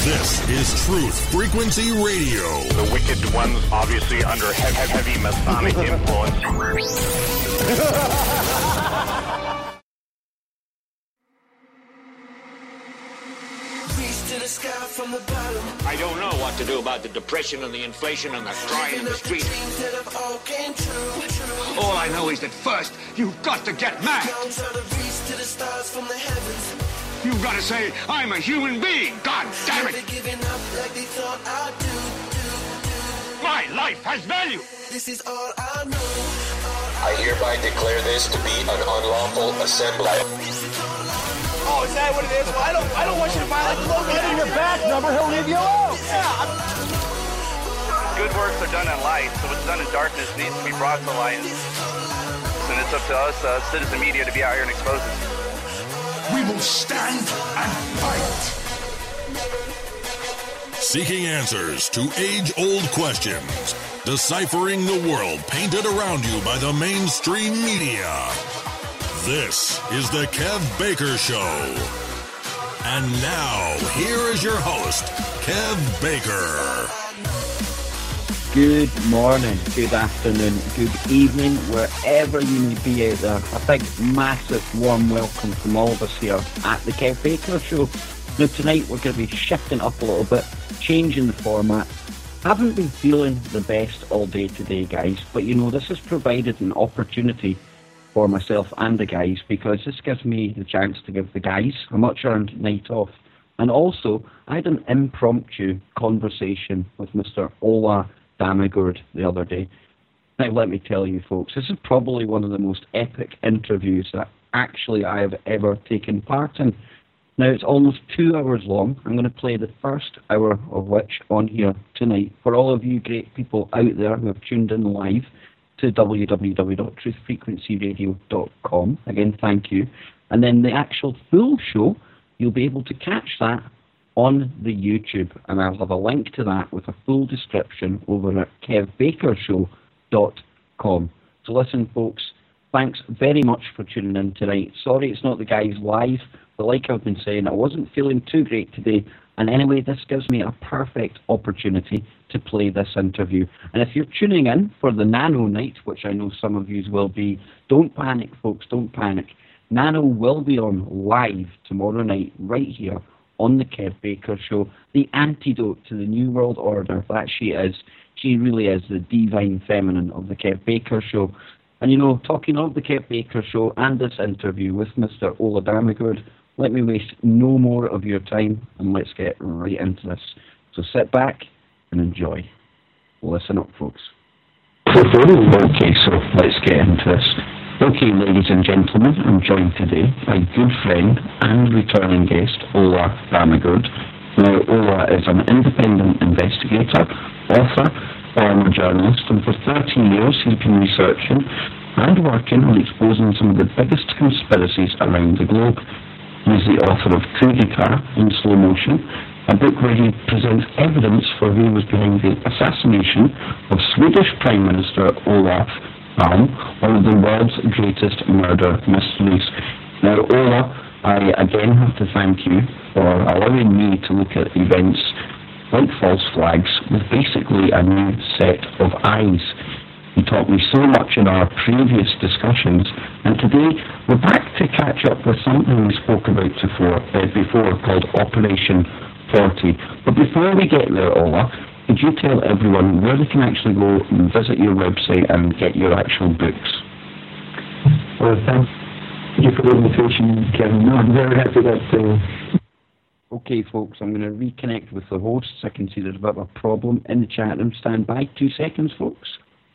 This is Truth Frequency Radio. The wicked ones obviously under heavy Masonic influence. I don't know what to do about the depression and the inflation and the crying in the street. All I know is that first, you've got to get mad. You've got to say, I'm a human being, God damn it! My life has value! This is all I know. I hereby declare this to be an unlawful assembly. Oh, is that what it is? Well, I don't want you to violate the law. Get in your back number, he'll leave you alone. Yeah. Good works are done in light, so what's done in darkness needs to be brought to light. And it's up to us, citizen media, to be out here and expose it. We will stand and fight. Seeking answers to age-old questions. Deciphering the world painted around you by the mainstream media. This is the Kev Baker Show. And now, here is your host, Kev Baker. Good morning, good afternoon, good evening, wherever you may be out there. A big, massive, warm welcome from all of us here at the Kev Baker Show. Now tonight we're going to be shifting up a little bit, changing the format. Haven't been feeling the best all day today, guys, but you know, this has provided an opportunity for myself and the guys, because this gives me the chance to give the guys a much-earned night off. And also, I had an impromptu conversation with Mr. Ola Damagord the other day. Now, let me tell you, folks, this is probably one of the most epic interviews that actually I have ever taken part in. Now, it's almost 2 hours long. I'm going to play the first hour of which on here tonight for all of you great people out there who have tuned in live to www.truthfrequencyradio.com. Again, thank you. And then the actual full show, you'll be able to catch that on the YouTube, and I'll have a link to that with a full description over at kevbakershow.com. So listen, folks, thanks very much for tuning in tonight. Sorry it's not the guys live, but like I've been saying, I wasn't feeling too great today, and anyway, this gives me a perfect opportunity to play this interview. And if you're tuning in for the Nano night, which I know some of you will be, don't panic, folks, don't panic. Nano will be on live tomorrow night, right here, on the Kev Baker Show, the antidote to the New World Order that she is. She really is the divine feminine of the Kev Baker Show. And you know, talking of the Kev Baker Show and this interview with Mr. Ola Damagord, let me waste no more of your time and let's get right into this. So sit back and enjoy. Listen up, folks. Okay, so let's get into this. Okay, ladies and gentlemen, I'm joined today by good friend and returning guest, Ola Damagord. Now, Ola is an independent investigator, author, former journalist, and for 30 years he's been researching and working on exposing some of the biggest conspiracies around the globe. He is the author of Coup d'etat in Slow Motion, a book where he presents evidence for who was behind the assassination of Swedish Prime Minister Olof Palme, one of the world's greatest murder mysteries. Now, Ola, I again have to thank you for allowing me to look at events like false flags with basically a new set of eyes. You taught me so much in our previous discussions, and today we're back to catch up with something we spoke about before called Operation 40. But before we get there, Ola, could you tell everyone where they can actually go and visit your website and get your actual books? Well, thank you for the invitation, Kevin. No, I'm very happy that... Okay, folks, I'm going to reconnect with the hosts. I can see there's a bit of a problem in the chat room. Stand by 2 seconds, folks.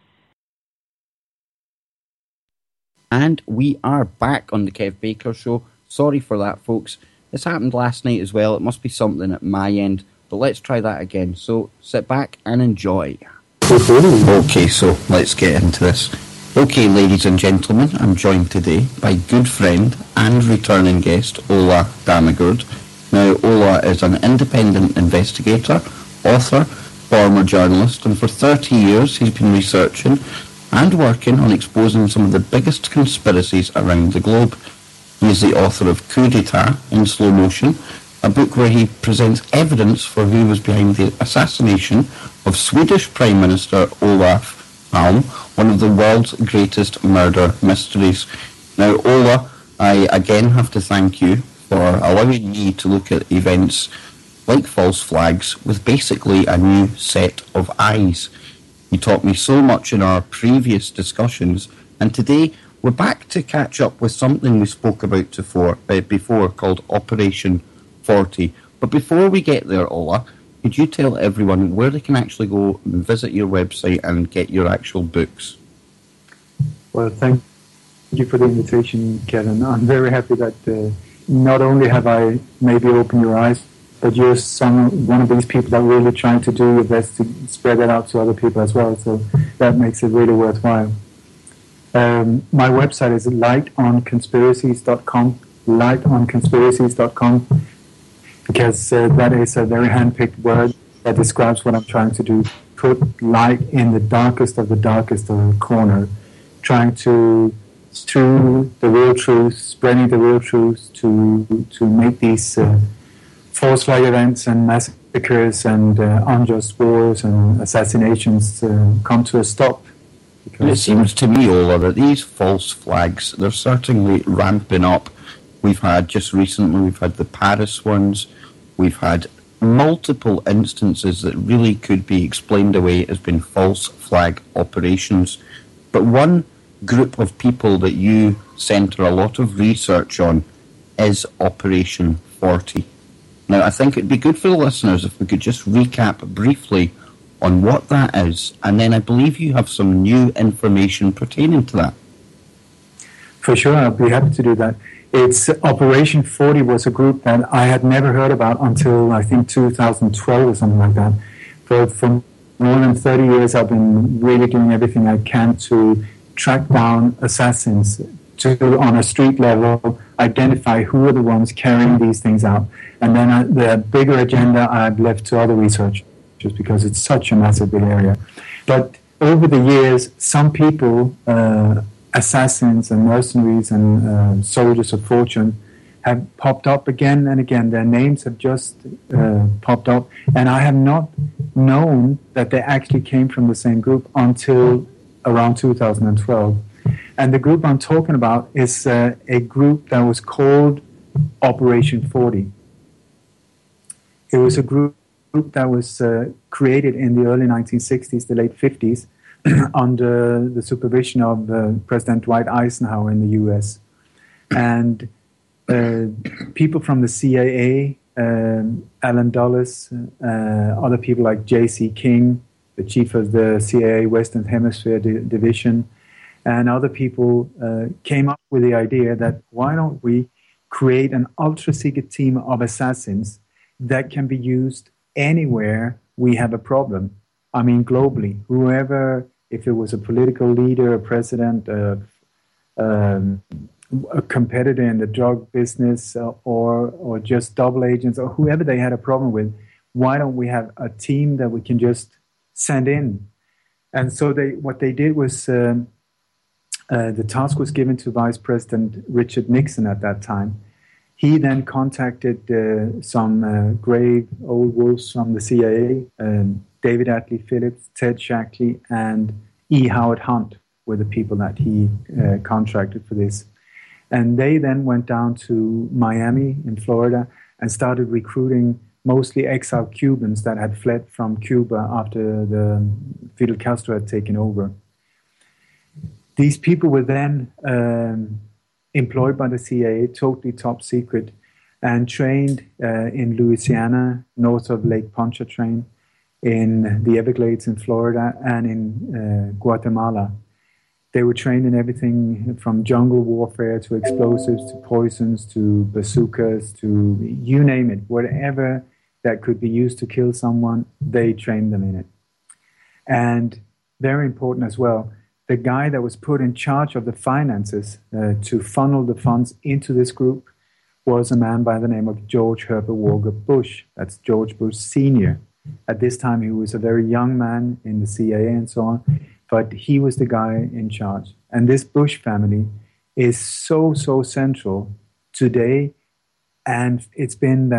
And we are back on the Kev Baker Show. Sorry for that, folks. This happened last night as well. It must be something at my end. But let's try that again. So sit back and enjoy. Okay, so let's get into this. Okay, ladies and gentlemen, I'm joined today by good friend and returning guest, Ola Damagord. Now, Ola is an independent investigator, author, former journalist, and for 30 years he's been researching and working on exposing some of the biggest conspiracies around the globe. He is the author of Coup d'etat in Slow Motion, a book where he presents evidence for who was behind the assassination of Swedish Prime Minister Olof Palme, one of the world's greatest murder mysteries. Now, Ola, I again have to thank you for allowing me to look at events like false flags with basically a new set of eyes. You taught me so much in our previous discussions, and today we're back to catch up with something we spoke about before called Operation 40. But before we get there, Ola, could you tell everyone where they can actually go and visit your website and get your actual books? Well, thank you for the invitation, Kevin. I'm very happy that not only have I maybe opened your eyes, but you're one of these people that really trying to do your best to spread that out to other people as well. So that makes it really worthwhile. My website is lightonconspiracies.com, lightonconspiracies.com, because that is a very hand-picked word that describes what I'm trying to do. Put light in the darkest of the darkest corner, trying to, through the real truth, spreading the real truth to make these false flag events and massacres and unjust wars and assassinations come to a stop. It seems to me, Ola, that these false flags, they're certainly ramping up. We've had, just recently, we've had the Paris ones. We've had multiple instances that really could be explained away as being false flag operations. But one group of people that you centre a lot of research on is Operation 40. Now, I think it'd be good for the listeners if we could just recap briefly on what that is, and then I believe you have some new information pertaining to that. For sure, I'll be happy to do that. It's Operation 40 was a group that I had never heard about until I think 2012 or something like that. For more than 30 years, I've been really doing everything I can to track down assassins, to, on a street level, identify who are the ones carrying these things out. And then the bigger agenda I've left to other research, just because it's such a massive big area. But over the years, some people, assassins and mercenaries and soldiers of fortune, have popped up again and again. Their names have just popped up, and I have not known that they actually came from the same group until around 2012. And the group I'm talking about is a group that was called Operation 40. It was a group that was created in the early 1960s, the late 50s, under the supervision of President Dwight Eisenhower in the U.S. And people from the CIA, Alan Dulles, other people like J.C. King, the chief of the CIA Western Hemisphere Division, and other people came up with the idea that why don't we create an ultra-secret team of assassins that can be used anywhere we have a problem. I mean, globally, whoever, if it was a political leader, a president, a competitor in the drug business, or just double agents, or whoever they had a problem with, why don't we have a team that we can just send in? And so what they did was the task was given to Vice President Richard Nixon at that time. He then contacted some grave old wolves from the CIA, David Atlee Phillips, Ted Shackley, and E. Howard Hunt were the people that he contracted for this. And they then went down to Miami in Florida and started recruiting mostly exiled Cubans that had fled from Cuba after the Fidel Castro had taken over. These people were then employed by the CIA, totally top secret, and trained in Louisiana, north of Lake Pontchartrain, in the Everglades in Florida, and in Guatemala. They were trained in everything from jungle warfare to explosives to poisons to bazookas to you name it. Whatever that could be used to kill someone, they trained them in it. And very important as well, the guy that was put in charge of the finances to funnel the funds into this group was a man by the name of George Herbert Walker Bush. That's George Bush Sr. At this time, he was a very young man in the CIA and so on, but he was the guy in charge. And this Bush family is so central today, and it's been that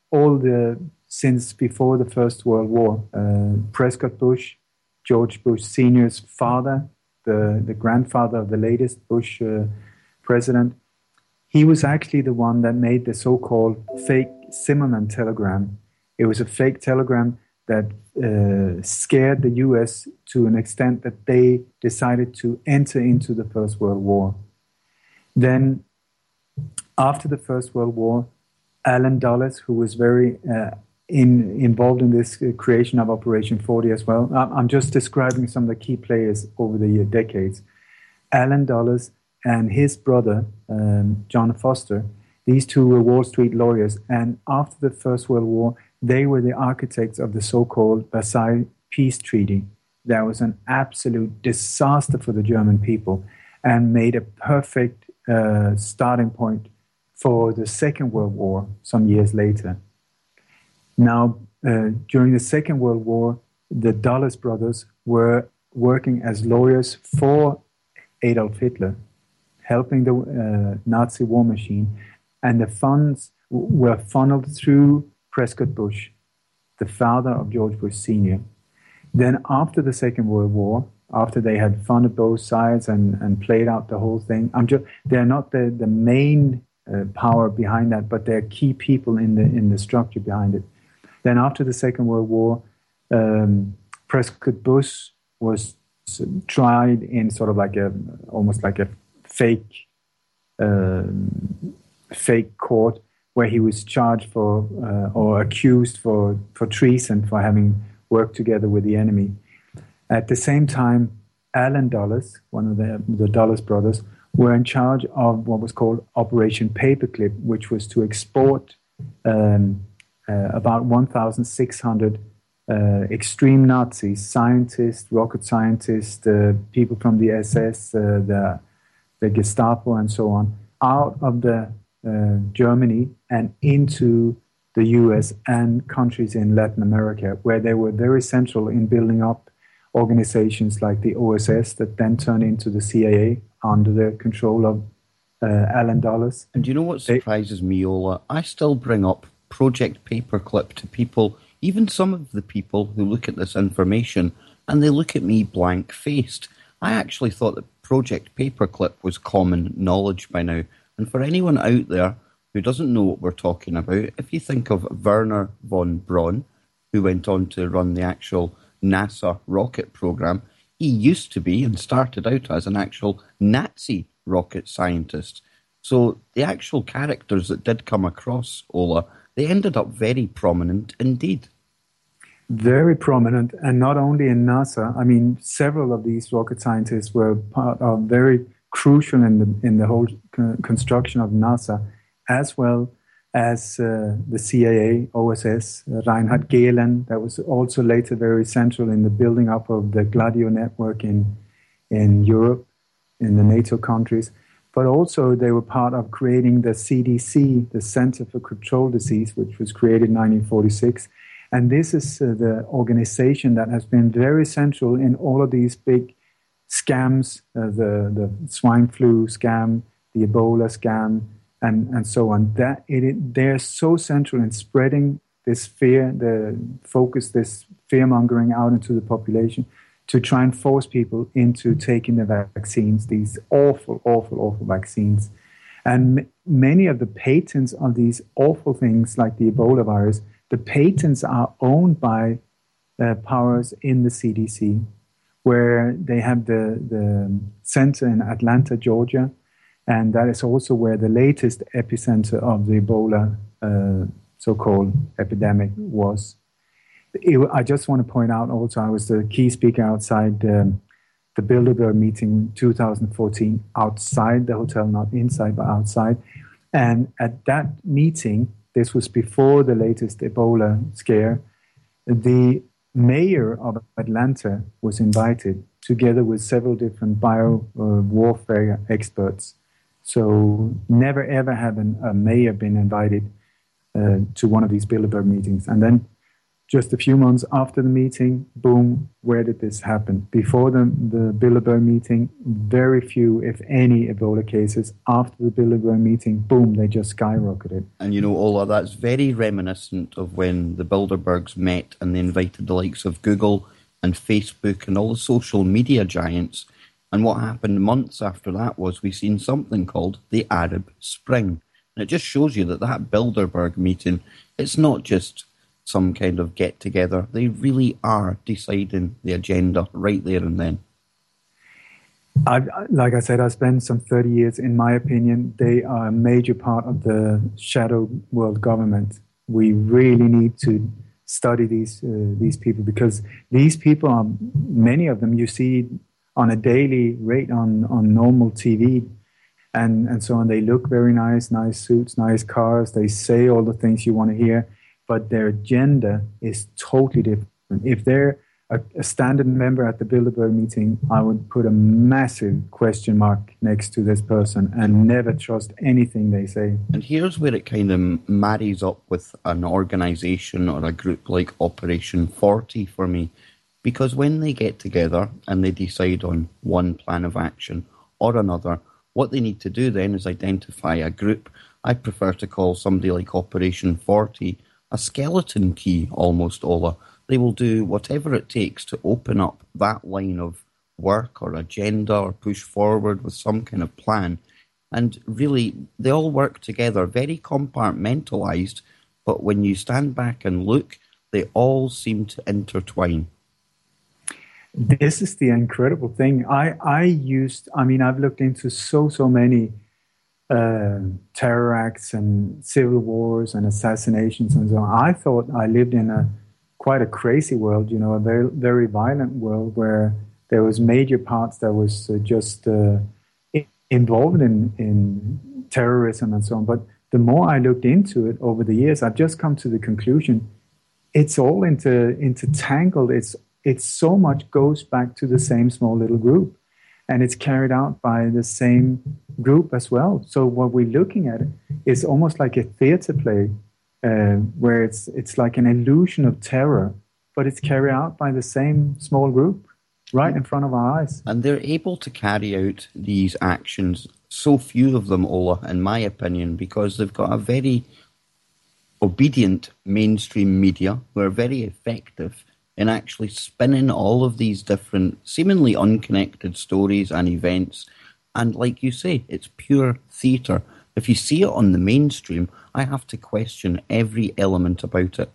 since before the First World War. Prescott Bush, George Bush Sr.'s father, the grandfather of the latest Bush president, he was actually the one that made the so-called fake Zimmerman telegram. It was a fake telegram that scared the U.S. to an extent that they decided to enter into the First World War. Then, after the First World War, Allen Dulles, who was very involved in this creation of Operation 40 as well. I'm just describing some of the key players over the decades. Allen Dulles and his brother, John Foster, these two were Wall Street lawyers, and after the First World War, they were the architects of the so-called Versailles Peace Treaty. That was an absolute disaster for the German people and made a perfect starting point for the Second World War some years later. Now, during the Second World War, the Dulles brothers were working as lawyers for Adolf Hitler, helping the Nazi war machine, and the funds were funneled through Prescott Bush, the father of George Bush Sr. Then after the Second World War, after they had funded both sides and played out the whole thing, they're not the main power behind that, but they're key people in the structure behind it. Then after the Second World War, Prescott Bush was tried in sort of like almost like a fake court, where he was charged for or accused for treason for having worked together with the enemy. At the same time, Allen Dulles, one of the Dulles brothers, were in charge of what was called Operation Paperclip, which was to export about 1,600 extreme Nazis, scientists, rocket scientists, people from the SS, the Gestapo, and so on, out of Germany and into the US and countries in Latin America, where they were very central in building up organizations like the OSS that then turned into the CIA under the control of Allen Dulles. And do you know what surprises me, Ola? I still bring up Project Paperclip to people, even some of the people who look at this information, and they look at me blank-faced. I actually thought that Project Paperclip was common knowledge by now. And for anyone out there who doesn't know what we're talking about, if you think of Wernher von Braun, who went on to run the actual NASA rocket program, he used to be and started out as an actual Nazi rocket scientist. So the actual characters that did come across, Ola, they ended up very prominent indeed. Very prominent, and not only in NASA. I mean, several of these rocket scientists were part of very crucial in the whole construction of NASA, as well as the CIA, OSS, Reinhard Gehlen, that was also later very central in the building up of the Gladio network in Europe, in the NATO countries. But also they were part of creating the CDC, the Center for Controlled Disease, which was created in 1946. And this is the organization that has been very central in all of these big scams, the swine flu scam, the Ebola scam, and so on. They're so central in spreading this fear, this fear-mongering out into the population to try and force people into taking the vaccines, these awful, awful, awful vaccines. And many of the patents on these awful things like the Ebola virus, the patents are owned by powers in the CDC, where they have the center in Atlanta, Georgia, and that is also where the latest epicenter of the Ebola so-called epidemic was. I just want to point out also, I was the key speaker outside the Bilderberg meeting 2014, outside the hotel, not inside, but outside. And at that meeting, this was before the latest Ebola scare, the mayor of Atlanta was invited, together with several different warfare experts. So never ever have a mayor been invited to one of these Bilderberg meetings. And then just a few months after the meeting, boom, where did this happen? Before the Bilderberg meeting, very few, if any, Ebola cases. After the Bilderberg meeting, boom, they just skyrocketed. And you know, Ola, that's very reminiscent of when the Bilderbergs met and they invited the likes of Google and Facebook and all the social media giants. And what happened months after that was we seen something called the Arab Spring. And it just shows you that Bilderberg meeting, it's not just some kind of get-together. They really are deciding the agenda right there and then. Like I said, I spent some 30 years. In my opinion, they are a major part of the shadow world government. We really need to study these people, because these people are, many of them you see on a daily rate on normal TV and so on. They look very nice suits, nice cars. They say all the things you want to hear, but their agenda is totally different. If they're a standard member at the Bilderberg meeting, I would put a massive question mark next to this person and never trust anything they say. And here's where it kind of marries up with an organisation or a group like Operation 40 for me. Because when they get together and they decide on one plan of action or another, what they need to do then is identify a group. I prefer to call somebody like Operation 40 a skeleton key almost, Ola. They will do whatever it takes to open up that line of work or agenda or push forward with some kind of plan. And really, they all work together, very compartmentalised, but when you stand back and look, they all seem to intertwine. This is the incredible thing. I've looked into so many terror acts and civil wars and assassinations and so on. I thought I lived in quite a crazy world, a very, very violent world where there was major parts that was just involved in terrorism and so on. But the more I looked into it over the years, I've just come to the conclusion it's all intertangled. It's so much goes back to the same small little group, and it's carried out by the same group as well. So what we're looking at is almost like a theater play, where it's like an illusion of terror, but it's carried out by the same small group right in front of our eyes. And they're able to carry out these actions, so few of them, Ola, in my opinion, because they've got a very obedient mainstream media who are very effective in actually spinning all of these different, seemingly unconnected stories and events. And like you say, it's pure theatre. If you see it on the mainstream, I have to question every element about it.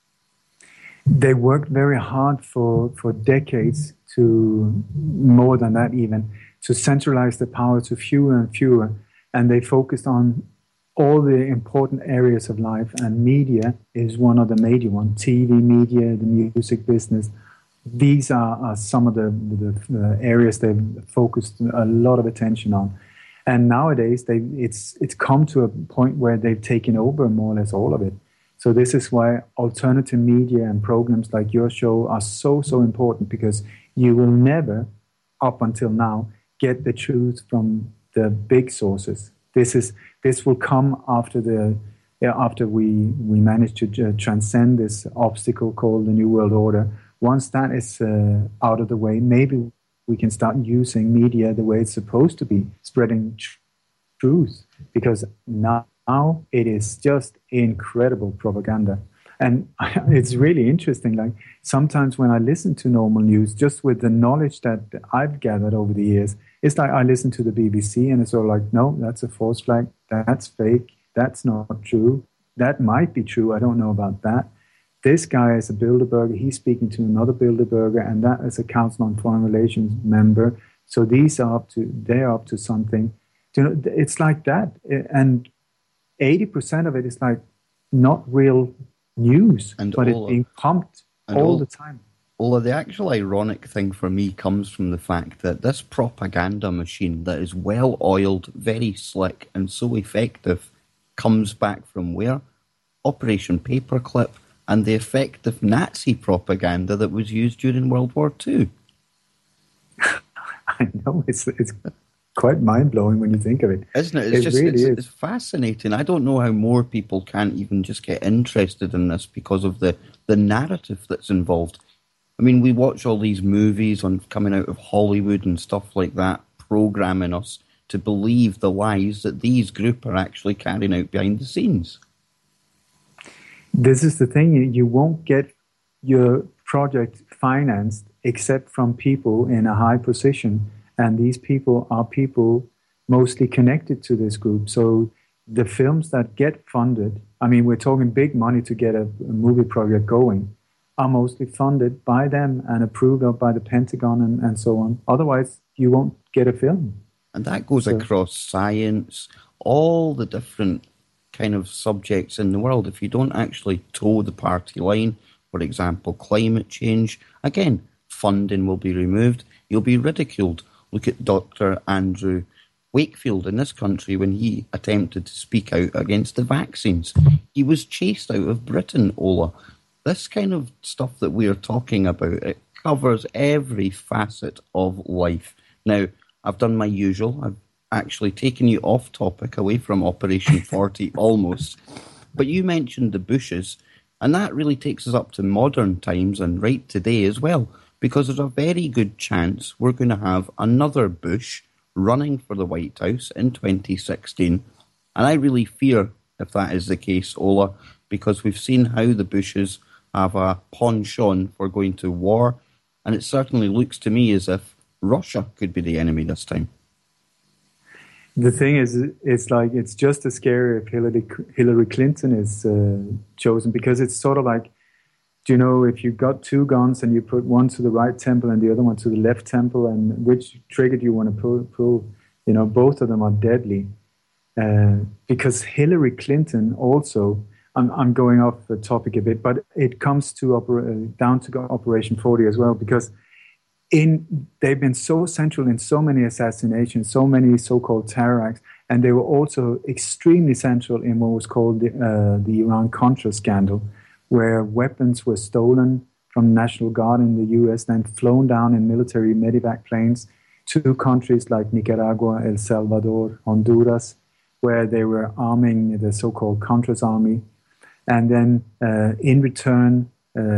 They worked very hard for decades, to more than that even, to centralize the power to fewer and fewer. And they focused on all the important areas of life, and media is one of the major ones. TV, media, the music business. These are some of the areas they've focused a lot of attention on. And nowadays, it's come to a point where they've taken over more or less all of it. So this is why alternative media and programs like your show are so important, because you will never, up until now, get the truth from the big sources. This will come after we manage to transcend this obstacle called the New World Order. Once that is out of the way, maybe we can start using media the way it's supposed to be, spreading truth. Because now it is just incredible propaganda. And it's really interesting. Like sometimes when I listen to normal news, just with the knowledge that I've gathered over the years, it's like I listen to the BBC and it's all like, no, that's a false flag. That's fake. That's not true. That might be true. I don't know about that. This guy is a Bilderberger. He's speaking to another Bilderberger, and that is a Council on Foreign Relations member. So they're up to something. It's like that. And 80% of it is like not real news, but it's being pumped all the time. Although the actual ironic thing for me comes from the fact that this propaganda machine that is well-oiled, very slick, and so effective comes back from where? Operation Paperclip and the effective Nazi propaganda that was used during World War II. I know, it's quite mind-blowing when you think of it. Isn't it? It's fascinating. I don't know how more people can't even just get interested in this because of the narrative that's involved. I mean, we watch all these movies coming out of Hollywood and stuff like that, programming us to believe the lies that these group are actually carrying out behind the scenes. This is the thing. You won't get your project financed except from people in a high position. And these people are people mostly connected to this group. So the films that get funded, I mean, we're talking big money to get a movie project going, are mostly funded by them and approved of by the Pentagon and so on. Otherwise, you won't get a film. And that goes across science, all the different kind of subjects in the world. If you don't actually toe the party line, for example, climate change, again, funding will be removed. You'll be ridiculed. Look at Dr. Andrew Wakefield in this country when he attempted to speak out against the vaccines. He was chased out of Britain, Ola. This kind of stuff that we are talking about, it covers every facet of life. Now, I've done my usual. I've actually taken you off topic, away from Operation 40 almost. But you mentioned the Bushes, and that really takes us up to modern times and right today as well, because there's a very good chance we're going to have another Bush running for the White House in 2016. And I really fear if that is the case, Ola, because we've seen how the Bushes have a penchant for going to war, and it certainly looks to me as if Russia could be the enemy this time. The thing is, it's just as scary if Hillary Clinton is chosen, because it's sort of like, you know, if you got two guns and you put one to the right temple and the other one to the left temple, and which trigger do you want to pull? You know, both of them are deadly. Because Hillary Clinton also, I'm going off the topic a bit, but it comes to down to Operation 40 as well, because they've been so central in so many assassinations, so many so-called terror acts, and they were also extremely central in what was called the Iran-Contra scandal, where weapons were stolen from the National Guard in the U.S., then flown down in military medevac planes to countries like Nicaragua, El Salvador, Honduras, where they were arming the so-called Contras army. And then in return,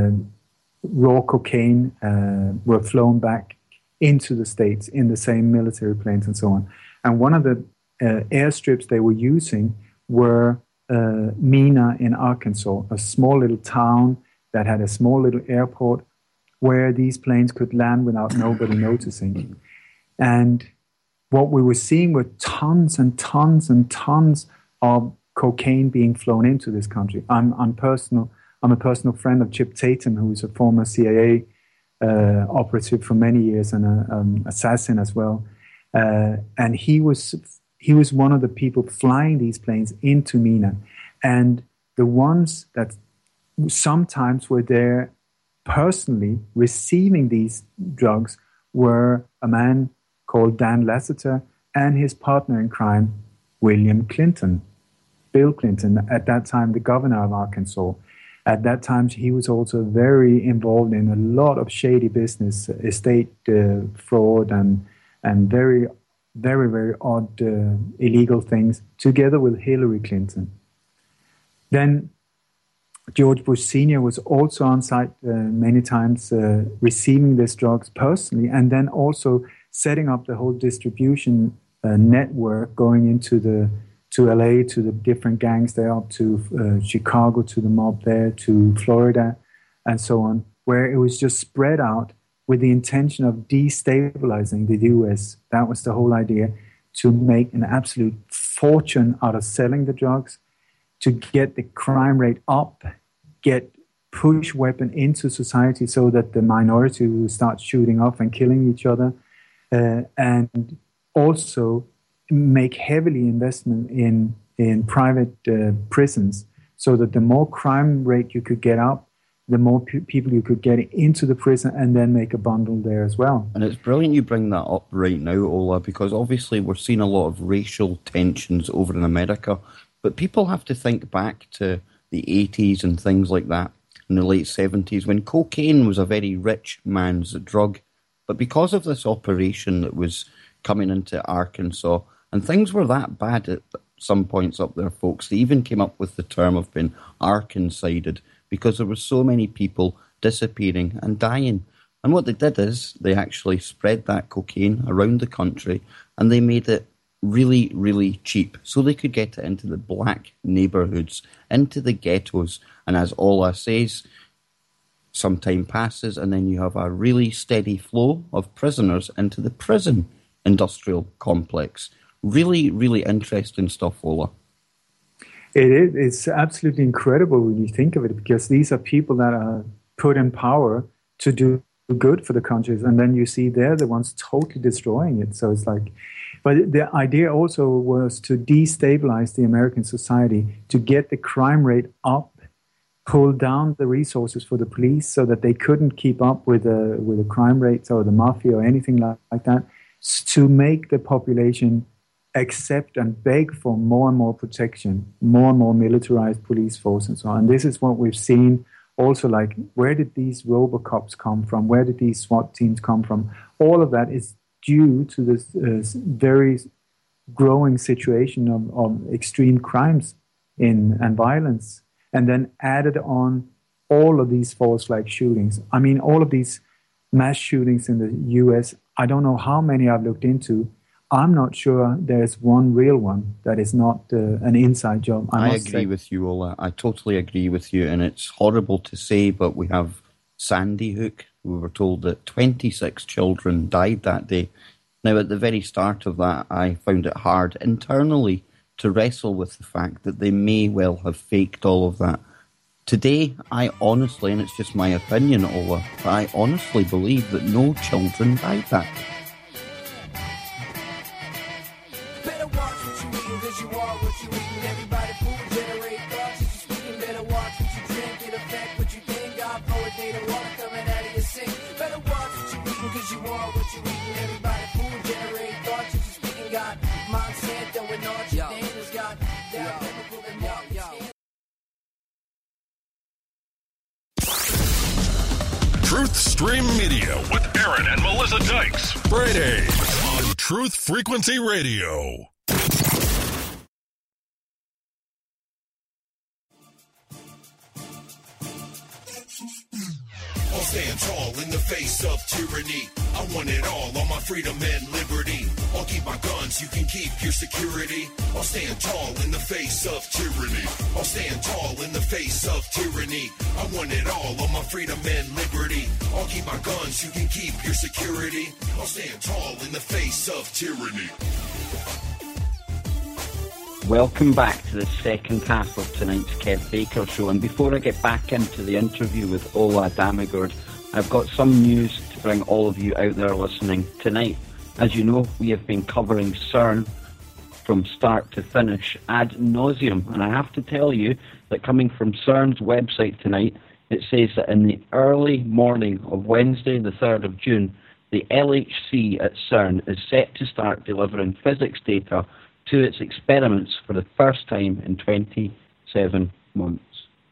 raw cocaine were flown back into the States in the same military planes and so on. And one of the airstrips they were using were Mena in Arkansas, a small little town that had a small little airport where these planes could land without nobody noticing. And what we were seeing were tons and tons and tons of cocaine being flown into this country. I'm a personal friend of Chip Tatum, who is a former CIA operative for many years and an assassin as well. And he was one of the people flying these planes into Mena. And the ones that sometimes were there personally receiving these drugs were a man called Dan Lasseter and his partner in crime, William Clinton, Bill Clinton, at that time the governor of Arkansas. At that time, he was also very involved in a lot of shady business, estate fraud, and very, very, very odd illegal things, together with Hillary Clinton. Then George Bush Sr. was also on site many times, receiving these drugs personally, and then also setting up the whole distribution network going into to LA, to the different gangs there, up to Chicago, to the mob there, to Florida, and so on, where it was just spread out with the intention of destabilizing the U.S. That was the whole idea, to make an absolute fortune out of selling the drugs, to get the crime rate up, push weapon into society so that the minority will start shooting off and killing each other, and also make heavily investment in private prisons, so that the more crime rate you could get up, the more people you could get into the prison and then make a bundle there as well. And it's brilliant you bring that up right now, Ola, because obviously we're seeing a lot of racial tensions over in America, but people have to think back to the 80s and things like that, in the late 70s, when cocaine was a very rich man's drug. But because of this operation that was coming into Arkansas. And things were that bad at some points up there, folks. They even came up with the term of being Arkansided because there were so many people disappearing and dying. And what they did is they actually spread that cocaine around the country and they made it really, really cheap so they could get it into the black neighbourhoods, into the ghettos. And as Ola says, some time passes and then you have a really steady flow of prisoners into the prison industrial complex. Really, really interesting stuff, Ola. It is. It's absolutely incredible when you think of it, because these are people that are put in power to do good for the countries, and then you see they're the ones totally destroying it. So it's like, but the idea also was to destabilize the American society, to get the crime rate up, pull down the resources for the police so that they couldn't keep up with the crime rates or the mafia or anything like that, to make the population accept and beg for more and more protection, more and more militarized police force and so on. And this is what we've seen also, like, where did these Robocops come from? Where did these SWAT teams come from? All of that is due to this very growing situation of extreme crimes and violence. And then added on all of these false flag shootings. I mean, all of these mass shootings in the U.S., I don't know how many I've looked into. I'm not sure there's one real one that is not an inside job. I agree with you, Ola. I totally agree with you, and it's horrible to say, but we have Sandy Hook. We were told that 26 children died that day. Now, at the very start of that, I found it hard internally to wrestle with the fact that they may well have faked all of that. Today, I honestly, and it's just my opinion, Ola, but I honestly believe that no children died that day. Truth Stream Media with Aaron and Melissa Dykes. Fridays on Truth Frequency Radio. I'll stand tall in the face of tyranny. I want it all, my freedom and liberty. I'll keep my guns, you can keep your security. I'll stand tall in the face of tyranny. I'll stand tall in the face of tyranny. I want it all, my freedom and liberty. I'll keep my guns, you can keep your security. I'll stand tall in the face of tyranny. Welcome back to the second half of tonight's Kev Baker Show. And before I get back into the interview with Ola Damigord, I've got some news to bring all of you out there listening tonight. As you know, we have been covering CERN from start to finish ad nauseum. And I have to tell you that coming from CERN's website tonight, it says that in the early morning of Wednesday, the 3rd of June, the LHC at CERN is set to start delivering physics data to its experiments for the first time in 27 months.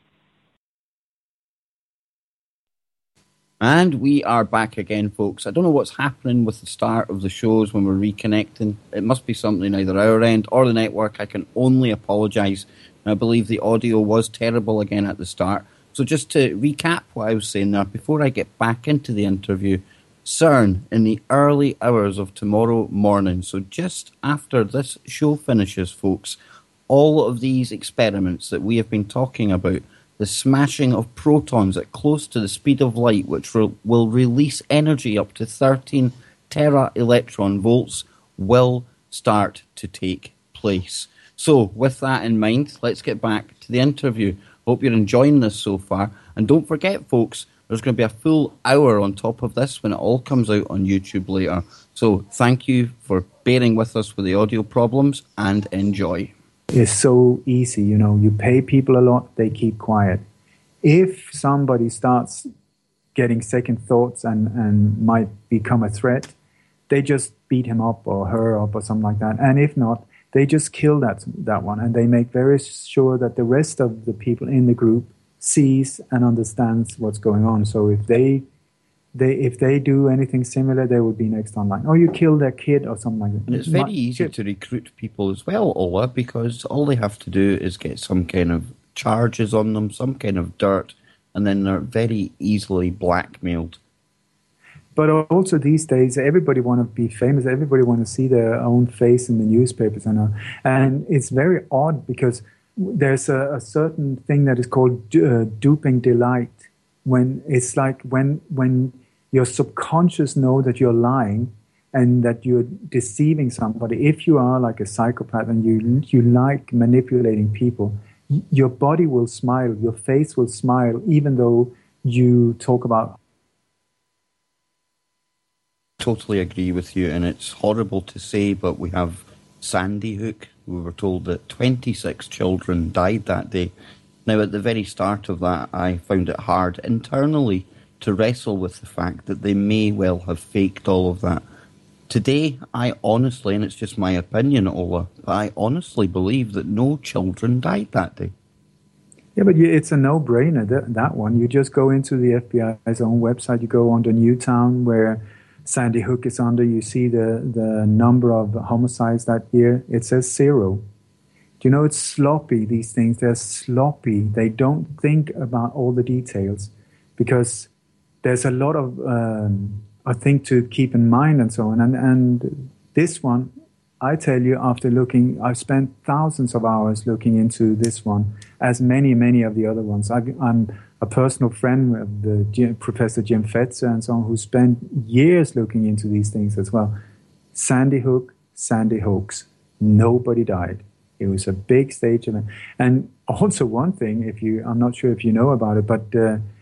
And we are back again, folks. I don't know what's happening with the start of the shows when we're reconnecting. It must be something either our end or the network. I can only apologise. I believe the audio was terrible again at the start. So just to recap what I was saying there, before I get back into the interview, CERN in the early hours of tomorrow morning. So just after this show finishes, folks, all of these experiments that we have been talking about, the smashing of protons at close to the speed of light, which will release energy up to 13 tera electron volts, will start to take place. So with that in mind, let's get back to the interview. Hope you're enjoying this so far. And don't forget, folks, there's going to be a full hour on top of this when it all comes out on YouTube later. So thank you for bearing with us with the audio problems and enjoy. It's so easy, you know. You pay people a lot, they keep quiet. If somebody starts getting second thoughts and might become a threat, they just beat him up or her up or something like that. And if not, they just kill that one. And they make very sure that the rest of the people in the group sees and understands what's going on. So if they if they do anything similar, they will be next online. Or you kill their kid or something like that. And it's very easy to recruit people as well, Ola, because all they have to do is get some kind of charges on them, some kind of dirt, and then they're very easily blackmailed. But also these days, everybody want to be famous. Everybody want to see their own face in the newspapers. And it's very odd because there's a certain thing that is called duping delight. When it's like when your subconscious know that you're lying and that you're deceiving somebody. If you are like a psychopath and you like manipulating people, your body will smile, your face will smile, even though you talk about. Totally agree with you, and it's horrible to say, but we have Sandy Hook. We were told that 26 children died that day. Now, at the very start of that, I found it hard internally to wrestle with the fact that they may well have faked all of that. Today, I honestly, and it's just my opinion, Ola, but I honestly believe that no children died that day. Yeah, but it's a no-brainer, that one. You just go into the FBI's own website, you go on to Newtown, where Sandy Hook is under, you see the number of homicides that year, it says 0. You know, it's sloppy, these things. They're sloppy. They don't think about all the details because there's a lot of, I think, to keep in mind and so on. And this one, I tell you, after looking, I've spent thousands of hours looking into this one, as many of the other ones. I'm a personal friend of Professor Jim Fetzer and so on, who spent years looking into these things as well. Sandy Hook, Sandy Hoax. Nobody died. It was a big stage event. And also one thing, I'm not sure if you know about it, but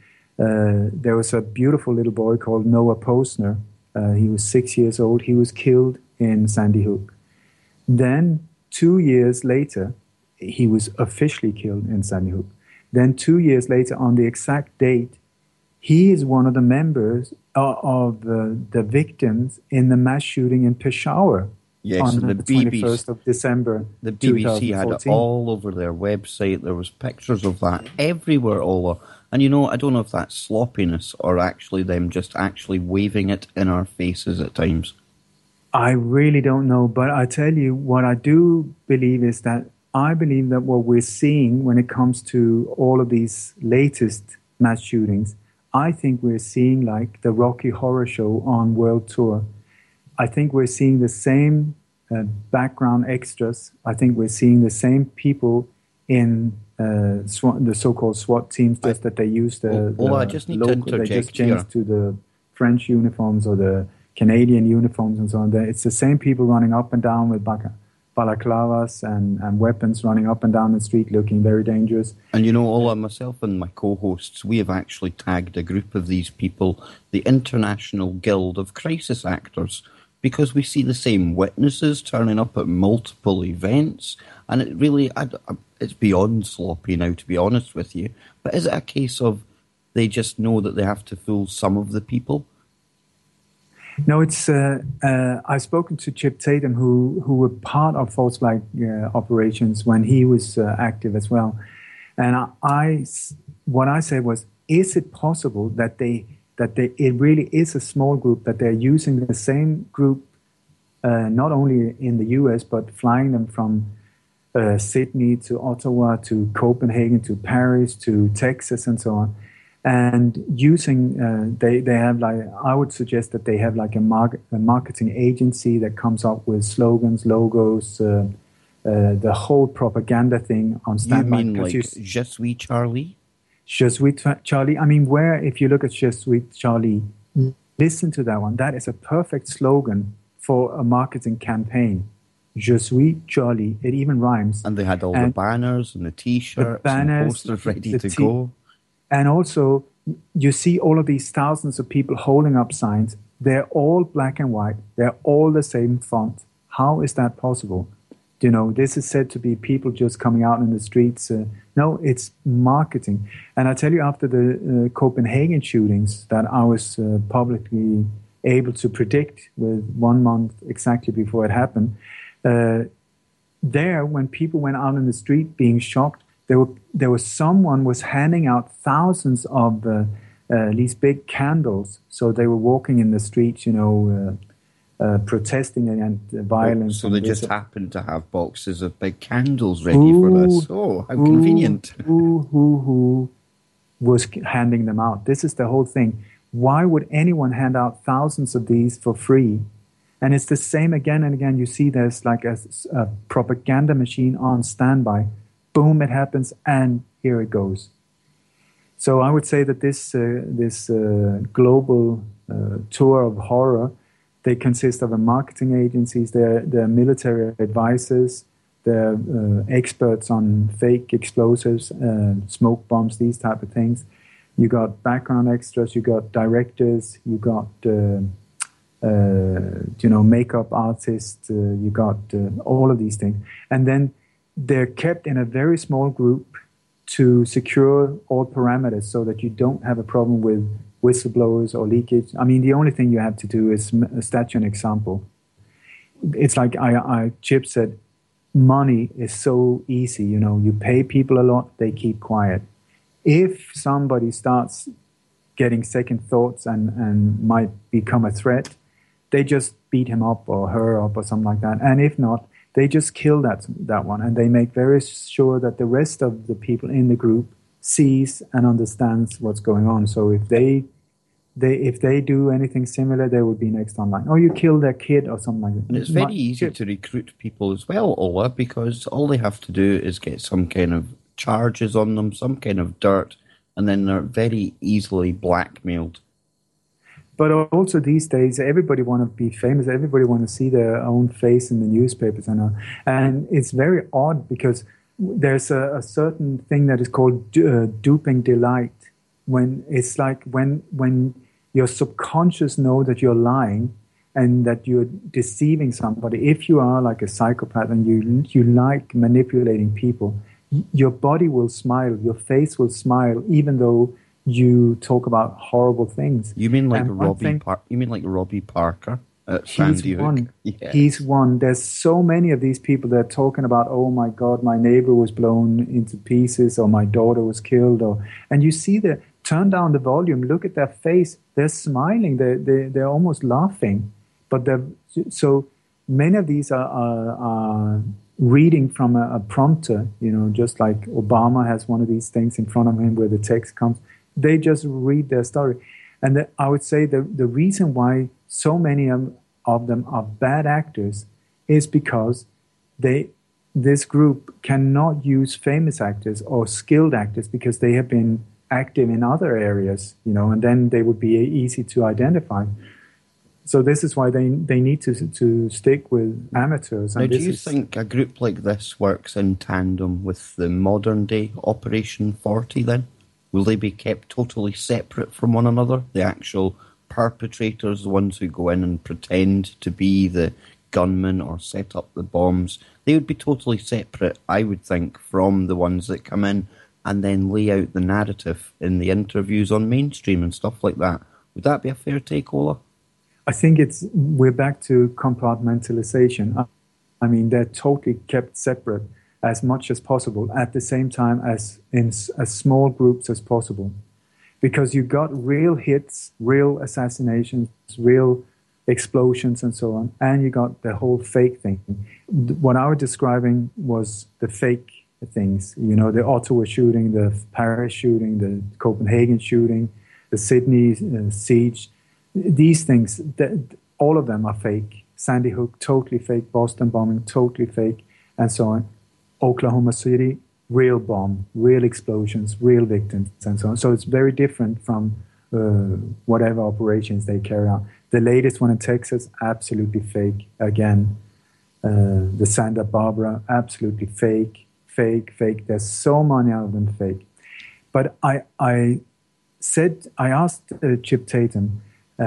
there was a beautiful little boy called Noah Posner. He was 6 years old. He was killed in Sandy Hook. Then 2 years later, he was officially killed in Sandy Hook. Then 2 years later, on the exact date, he is one of the members of the victims in the mass shooting in Peshawar. Yes, on the 21st of December. The BBC had it all over their website. There was pictures of that everywhere, Ola. And you know, I don't know if that's sloppiness or actually them just actually waving it in our faces at times. I really don't know, but I tell you what I do believe is that I believe that what we're seeing when it comes to all of these latest mass shootings, I think we're seeing like the Rocky Horror Show on world tour. I think we're seeing the same background extras. I think we're seeing the same people in the so-called SWAT teams, just that they use I just need to interject they just changed to the French uniforms or the Canadian uniforms and so on. It's the same people running up and down with balaclavas and weapons, running up and down the street looking very dangerous. And you know, Ola, myself and my co-hosts, we have actually tagged a group of these people, the International Guild of Crisis Actors, because we see the same witnesses turning up at multiple events, and it really, it's beyond sloppy now, to be honest with you. But is it a case of they just know that they have to fool some of the people? No, it's. I've spoken to Chip Tatum, who were part of false flag operations when he was active as well, and what I said was, is it possible that it really is a small group, that they're using the same group, not only in the U.S. but flying them from Sydney to Ottawa to Copenhagen to Paris to Texas and so on. And using, they have like, I would suggest that they have like a marketing agency that comes up with slogans, logos, the whole propaganda thing on standby. You mean like Je suis Charlie? Je suis Charlie. I mean, if you look at Je suis Charlie, listen to that one. That is a perfect slogan for a marketing campaign. Je suis Charlie. It even rhymes. And they had all the banners and the T-shirts and posters ready to go. And also, you see all of these thousands of people holding up signs. They're all black and white. They're all the same font. How is that possible? You know, this is said to be people just coming out in the streets. No, it's marketing. And I tell you, after the Copenhagen shootings that I was publicly able to predict with 1 month exactly before it happened, there, when people went out in the street being shocked, there was someone was handing out thousands of these big candles. So they were walking in the streets, protesting against violence. So they just happened to have boxes of big candles ready for this. Oh, how convenient. Who was handing them out? This is the whole thing. Why would anyone hand out thousands of these for free? And it's the same again and again. You see there's like a propaganda machine on standby. Boom, it happens, and here it goes. So I would say that this global tour of horror, they consist of marketing agencies, they're military advisors, they're experts on fake explosives, smoke bombs, these type of things. You got background extras, you got directors, you got makeup artists, you got all of these things, and then they're kept in a very small group to secure all parameters so that you don't have a problem with whistleblowers or leakage. I mean, the only thing you have to do is state an example. It's like Chip said, money is so easy. You pay people a lot, they keep quiet. If somebody starts getting second thoughts and might become a threat, they just beat him up or her up or something like that. And if not, they just kill that one, and they make very sure that the rest of the people in the group sees and understands what's going on. So if they do anything similar, they would be next online. Or you kill their kid or something like that. And it's very easy to recruit people as well, Ola, because all they have to do is get some kind of charges on them, some kind of dirt, and then they're very easily blackmailed. But also these days, everybody want to be famous. Everybody want to see their own face in the newspapers and it's very odd because there's a certain thing that is called duping delight. When it's like when your subconscious know that you're lying and that you're deceiving somebody. If you are like a psychopath and you like manipulating people, your body will smile, your face will smile, even though you talk about horrible things. You mean like Robbie Parker at Sandy Hook? Yes. He's one. There's so many of these people that are talking about, oh my God, my neighbor was blown into pieces, or my daughter was killed, and you see turn down the volume, look at their face, they're smiling, they're almost laughing, but so many of these are reading from a prompter, just like Obama has one of these things in front of him where the text comes. They just read their story. And I would say the reason why so many of them are bad actors is because this group cannot use famous actors or skilled actors because they have been active in other areas, and then they would be easy to identify. So this is why they need to stick with amateurs. Now, do you think a group like this works in tandem with the modern-day Operation 40 then? Will they be kept totally separate from one another? The actual perpetrators, the ones who go in and pretend to be the gunmen or set up the bombs, they would be totally separate, I would think, from the ones that come in and then lay out the narrative in the interviews on mainstream and stuff like that. Would that be a fair take, Ola? I think we're back to compartmentalization. I mean, they're totally kept separate as much as possible, at the same time as in as small groups as possible. Because you got real hits, real assassinations, real explosions and so on, and you got the whole fake thing. What I was describing was the fake things, the Ottawa shooting, the Paris shooting, the Copenhagen shooting, the Sydney siege. These things, all of them are fake. Sandy Hook, totally fake. Boston bombing, totally fake, and so on. Oklahoma City, real bomb, real explosions, real victims, and so on. So it's very different from whatever operations they carry out. The latest one in Texas, absolutely fake. Again, the Santa Barbara, absolutely fake. There's so many of them fake. But I asked Chip Tatum,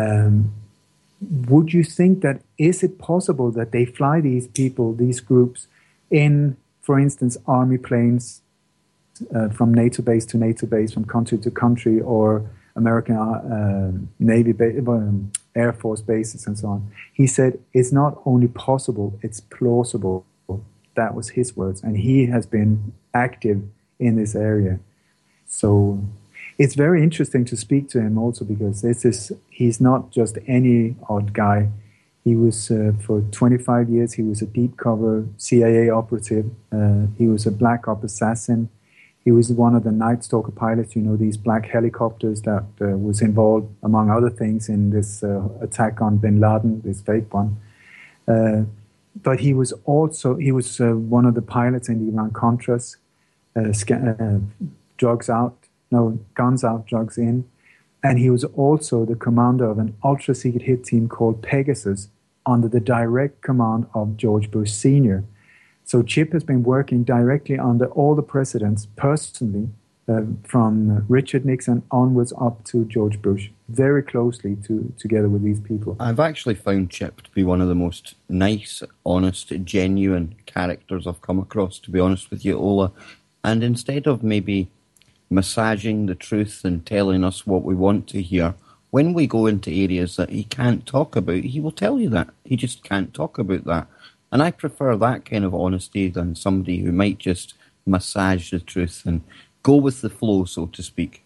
would you think that is it possible that they fly these people, these groups, in, for instance, army planes from NATO base to NATO base, from country to country, or American Navy Air Force bases and so on? He said it's not only possible, it's plausible. That was his words, and he has been active in this area. So it's very interesting to speak to him also because he's not just any odd guy. He was, for 25 years, he was a deep cover CIA operative. He was a black op assassin. He was one of the Night Stalker pilots, these black helicopters that was involved, among other things, in this attack on bin Laden, this fake one. But he was also, one of the pilots in the Iran-Contras, guns out, drugs in. And he was also the commander of an ultra-secret hit team called Pegasus under the direct command of George Bush Sr. So Chip has been working directly under all the presidents personally, from Richard Nixon onwards up to George Bush, very closely together with these people. I've actually found Chip to be one of the most nice, honest, genuine characters I've come across, to be honest with you, Ola. And instead of maybe massaging the truth and telling us what we want to hear, when we go into areas that he can't talk about, he will tell you that. He just can't talk about that. And I prefer that kind of honesty than somebody who might just massage the truth and go with the flow, so to speak.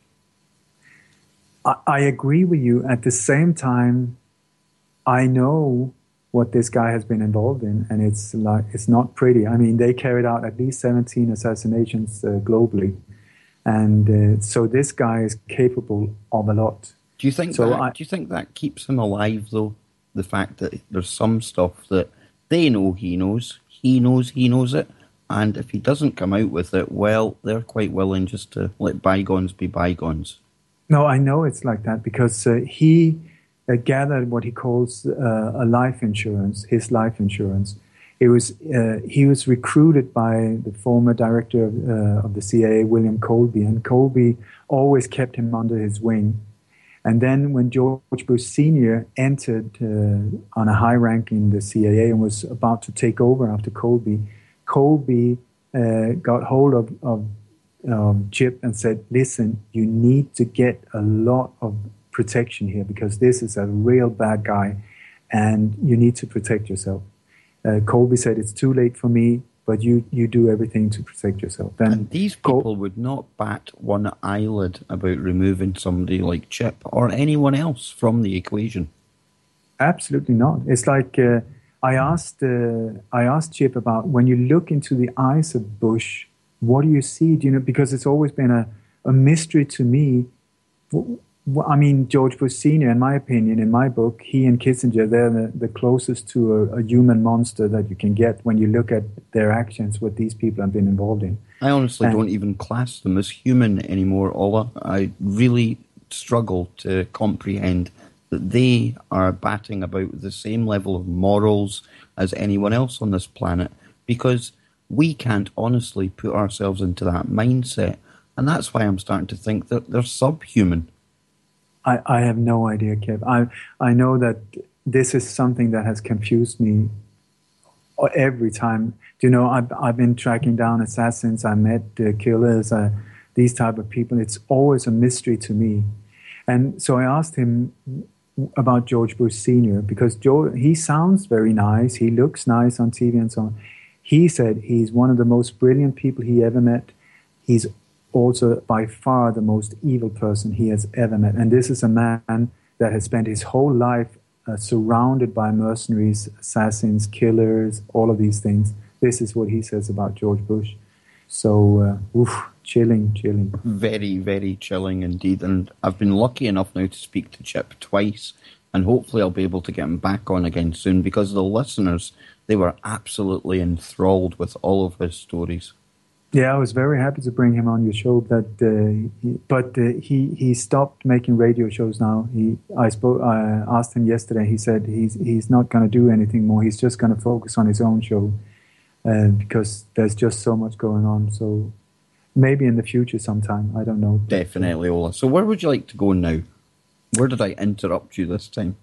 I agree with you. At the same time, I know what this guy has been involved in, and it's not pretty. I mean, they carried out at least 17 assassinations globally. And so this guy is capable of a lot. Do you think that keeps him alive, though? The fact that there's some stuff that they know he knows it, and if he doesn't come out with it, well, they're quite willing just to let bygones be bygones. No, I know it's like that because he gathered what he calls a life insurance, his life insurance. He was recruited by the former director of the CIA, William Colby, and Colby always kept him under his wing. And then when George Bush Sr. entered on a high rank in the CIA and was about to take over after Colby, Colby got hold of Chip and said, listen, you need to get a lot of protection here because this is a real bad guy and you need to protect yourself. Colby said, it's too late for me, but you do everything to protect yourself. And these people would not bat one eyelid about removing somebody like Chip or anyone else from the equation. Absolutely not. It's like I asked Chip about, when you look into the eyes of Bush, what do you see? Because it's always been a mystery to me. I mean, George Bush Sr., in my opinion, in my book, he and Kissinger, they're the closest to a human monster that you can get when you look at their actions, what these people have been involved in. I honestly don't even class them as human anymore, Ola. I really struggle to comprehend that they are batting about the same level of morals as anyone else on this planet, because we can't honestly put ourselves into that mindset. And that's why I'm starting to think that they're subhuman. I have no idea, Kev. I know that this is something that has confused me every time. I've been tracking down assassins. I met killers, these type of people. It's always a mystery to me. And so I asked him about George Bush Sr. because he sounds very nice. He looks nice on TV and so on. He said he's one of the most brilliant people he ever met. He's also by far the most evil person he has ever met. And this is a man that has spent his whole life surrounded by mercenaries, assassins, killers, all of these things. This is what he says about George Bush. So, chilling. Very, very chilling indeed. And I've been lucky enough now to speak to Chip twice, and hopefully I'll be able to get him back on again soon, because the listeners, they were absolutely enthralled with all of his stories. Yeah, I was very happy to bring him on your show, but he stopped making radio shows now. I asked him yesterday. He said he's not going to do anything more. He's just going to focus on his own show because there's just so much going on. So maybe in the future sometime, I don't know. Definitely, Ola. So where would you like to go now? Where did I interrupt you this time?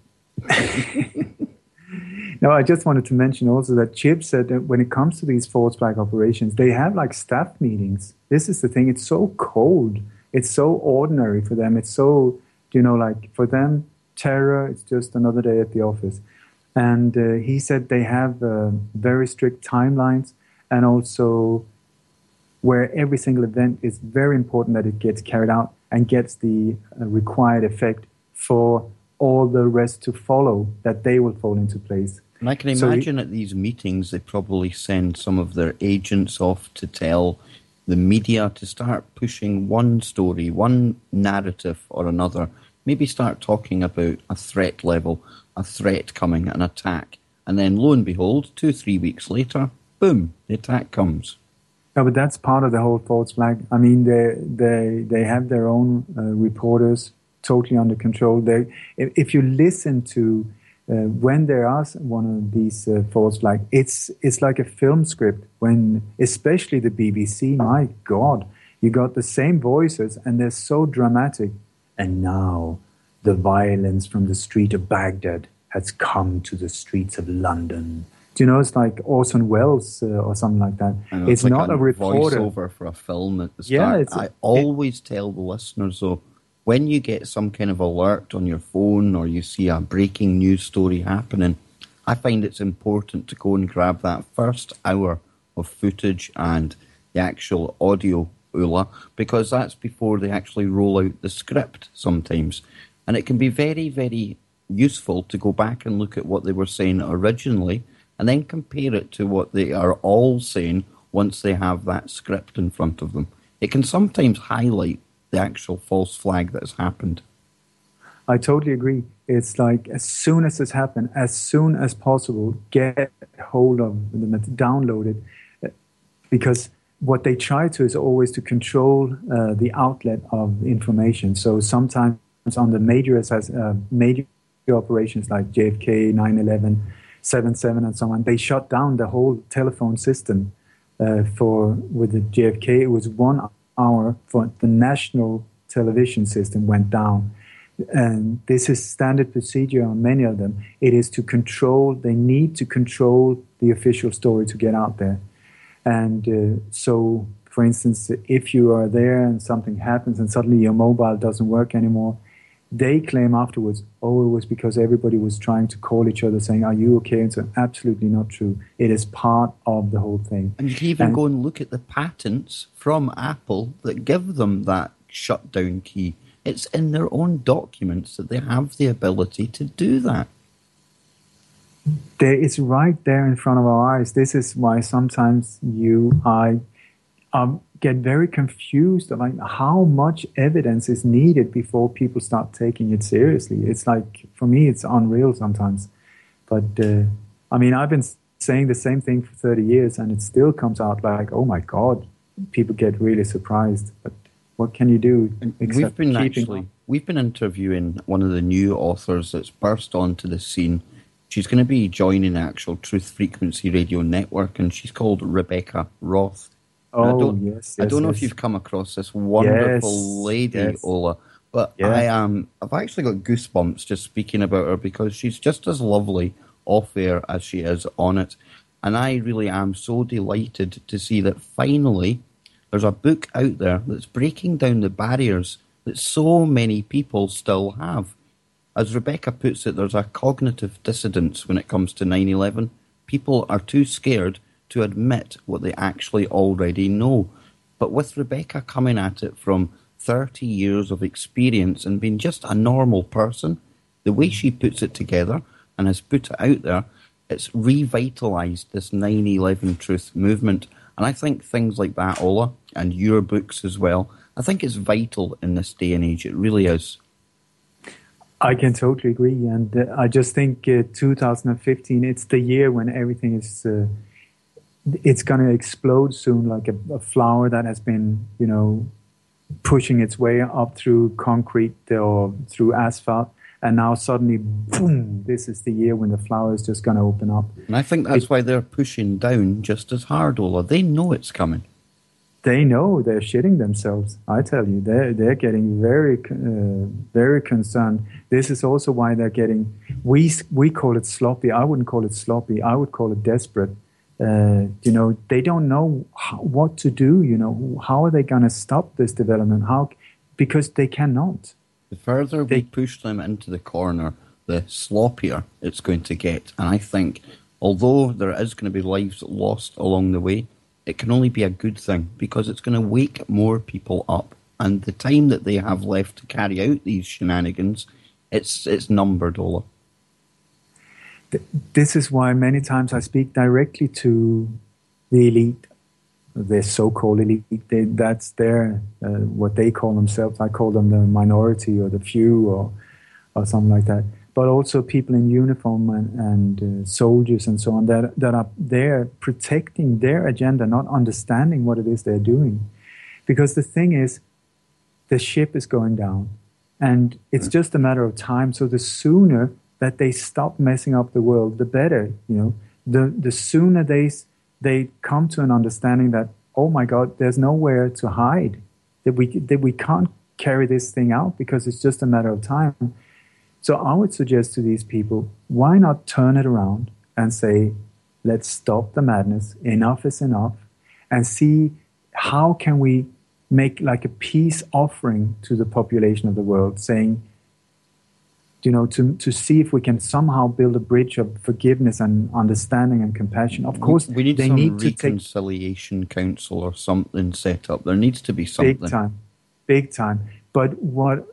No, I just wanted to mention also that Chip said that when it comes to these false flag operations, they have like staff meetings. This is the thing. It's so cold. It's so ordinary for them. It's so, like for them, terror, it's just another day at the office. And he said they have very strict timelines, and also where every single event is very important that it gets carried out. and gets the required effect for all the rest to follow, that they will fall into place. And I can imagine at these meetings they probably send some of their agents off to tell the media to start pushing one story, one narrative or another. Maybe start talking about a threat level, a threat coming, an attack. And then lo and behold, 2-3 weeks later, boom, the attack comes. No, but that's part of the whole false flag. I mean, they have their own reporters totally under control. If you listen to when there are one of these false flags, it's like a film script. When especially the BBC, my God, you got the same voices and they're so dramatic. And now the violence from the street of Baghdad has come to the streets of London. Do you know, it's like Orson Welles or something like that. It's like not a reporter. Voiceover for a film at the start. Yeah, I always tell the listeners, though, when you get some kind of alert on your phone or you see a breaking news story happening, I find it's important to go and grab that first hour of footage and the actual audio, Ulla, because that's before they actually roll out the script sometimes. And it can be very, very useful to go back and look at what they were saying originally and then compare it to what they are all saying once they have that script in front of them. It can sometimes highlight the actual false flag that has happened. I totally agree. It's like as soon as it's happened, as soon as possible, get hold of them, download it, because what they try to is always to control the outlet of information. So sometimes on the major operations like JFK, 9/11, 7/7, and so on, they shut down the whole telephone system. With the JFK, it was 1 hour for the national television system went down. And this is standard procedure on many of them. It is to control, they need to control the official story to get out there. And so, for instance, if you are there and something happens and suddenly your mobile doesn't work anymore, they claim afterwards, oh, it was because everybody was trying to call each other saying, are you okay? And so absolutely not true. It is part of the whole thing. And you can even go and look at the patents from Apple that give them that shutdown key. It's in their own documents that they have the ability to do that. It's right there in front of our eyes. This is why sometimes I get very confused about how much evidence is needed before people start taking it seriously. It's like, for me, it's unreal sometimes. But, I mean, I've been saying the same thing for 30 years and it still comes out like, oh my God, people get really surprised. But what can you do? We've been interviewing one of the new authors that's burst onto the scene. She's going to be joining the actual Truth Frequency Radio Network, and she's called Rebecca Roth. Oh, I don't know if you've come across this wonderful lady, Ola, but I've actually got goosebumps just speaking about her because she's just as lovely off air as she is on it. And I really am so delighted to see that finally there's a book out there that's breaking down the barriers that so many people still have. As Rebecca puts it, there's a cognitive dissonance when it comes to 9/11. People are too scared to admit what they actually already know. But with Rebecca coming at it from 30 years of experience and being just a normal person, the way she puts it together and has put it out there, it's revitalised this 9/11 truth movement. And I think things like that, Ola, and your books as well, I think it's vital in this day and age. It really is. I can totally agree. And I just think 2015, it's the year when everything is... it's going to explode soon, like a flower that has been, pushing its way up through concrete or through asphalt. And now suddenly, boom, this is the year when the flower is just going to open up. And I think that's why they're pushing down just as hard, Ola. They know it's coming. They know they're shitting themselves. I tell you, they're getting very, very concerned. This is also why they're getting, we call it sloppy. I wouldn't call it sloppy. I would call it desperate. They don't know what to do. How are they going to stop this development? Because they cannot. The further we push them into the corner, the sloppier it's going to get. And I think, although there is going to be lives lost along the way, it can only be a good thing because it's going to wake more people up. and the time that they have left to carry out these shenanigans, it's numbered, Ola. This is why many times I speak directly to the elite, the so-called elite. That's their what they call themselves. I call them the minority or the few or something like that. But also people in uniform and soldiers and so on that are there protecting their agenda, not understanding what it is they're doing. Because the thing is, the ship is going down, and it's just a matter of time. So the sooner that they stop messing up the world, the better. The sooner they come to an understanding that, oh my God, there's nowhere to hide, that we can't carry this thing out because it's just a matter of time. So I would suggest to these people, why not turn it around and say, let's stop the madness, enough is enough, and see how can we make like a peace offering to the population of the world, saying, to see if we can somehow build a bridge of forgiveness and understanding and compassion. Of course, we need they some need to reconciliation council or something set up. There needs to be something. Big time. But what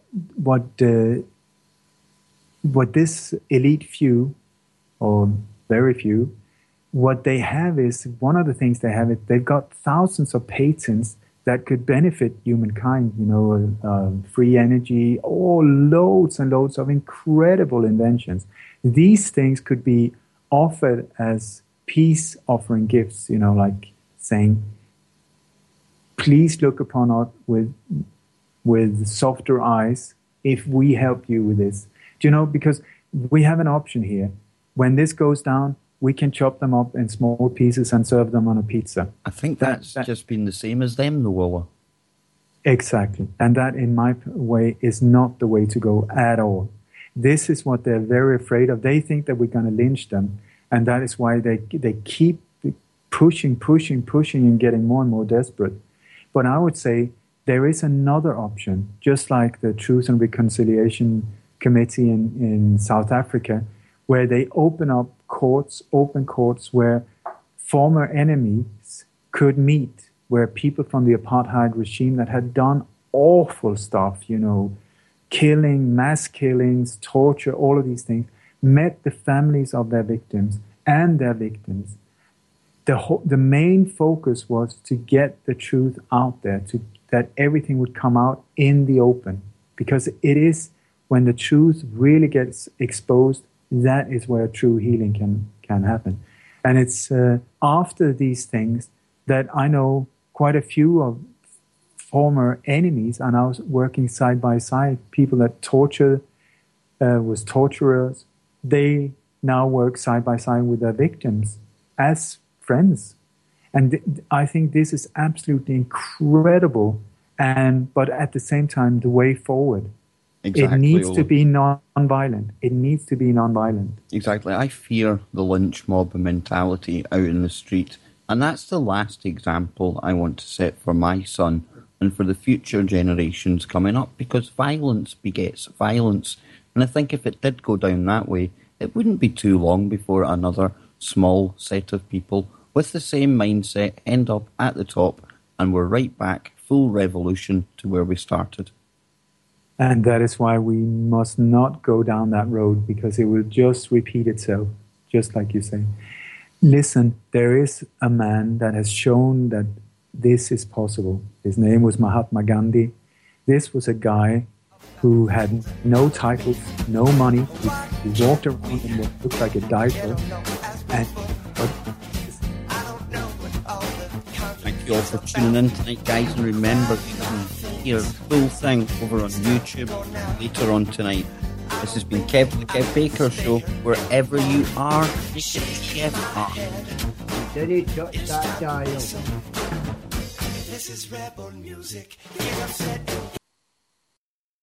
this elite few, or very few, what they have is, one of the things they have is they've got thousands of patents that could benefit humankind, free energy, loads and loads of incredible inventions. These things could be offered as peace offering gifts, like saying, please look upon us with softer eyes if we help you with this. Because we have an option here. When this goes down, we can chop them up in small pieces and serve them on a pizza. I think that's just been the same as them, the Willa. Exactly. And that, in my way, is not the way to go at all. This is what they're very afraid of. They think that we're going to lynch them. And that is why they keep pushing and getting more and more desperate. But I would say there is another option, just like the Truth and Reconciliation Committee in South Africa, where they open courts where former enemies could meet, where people from the apartheid regime that had done awful stuff, killing, mass killings, torture, all of these things, met the families of their victims and their victims. The main focus was to get the truth out there, that everything would come out in the open, because it is when the truth really gets exposed, that is where true healing can happen. And it's after these things that I know quite a few of former enemies are now working side by side. People that was torturers, they now work side by side with their victims as friends. And I think this is absolutely incredible, but at the same time, the way forward. Exactly. It needs to be non-violent. Exactly. I fear the lynch mob mentality out in the street. And that's the last example I want to set for my son and for the future generations coming up, because violence begets violence. And I think if it did go down that way, it wouldn't be too long before another small set of people with the same mindset end up at the top, and we're right back, full revolution to where we started. And that is why we must not go down that road, because it will just repeat itself, just like you say. Listen, there is a man that has shown that this is possible. His name was Mahatma Gandhi. This was a guy who had no titles, no money. He walked around in what looked like a diaper. Thank you all for tuning in tonight, guys. And remember, you can hear the full thing over on YouTube later on tonight. This has been Kev, the Kev Baker Show. Wherever you are, you can Kev up. Steady, touch that dial. This is rebel music.